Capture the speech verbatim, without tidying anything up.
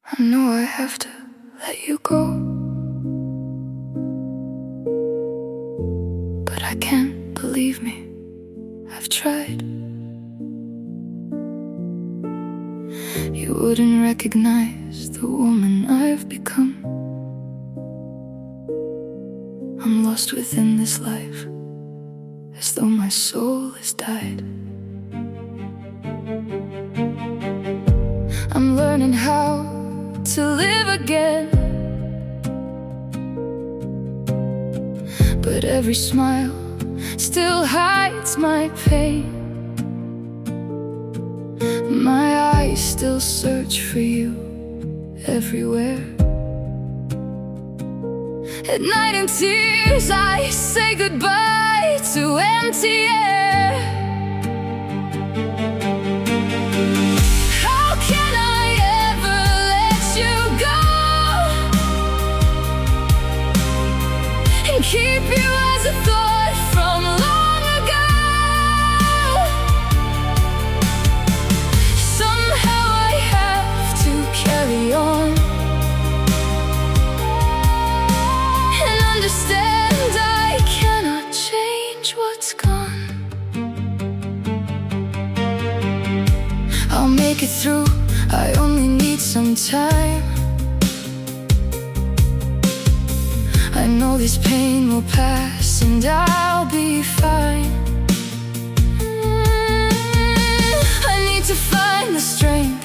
I know I have to let you go, but I can't, believe me, I've tried. You wouldn't recognize the woman I've become. I'm lost within this life, as though my soul has died. I'm learning how to live again, but every smile still hides my pain. My eyes still search for you everywhere. At night in tears I say goodbye to empty air. Keep you as a thought from long ago. Somehow I have to carry on and understand I cannot change what's gone. I'll make it through, I only need some time. I know this pain will pass and I'll be fine. mm, I need to find the strength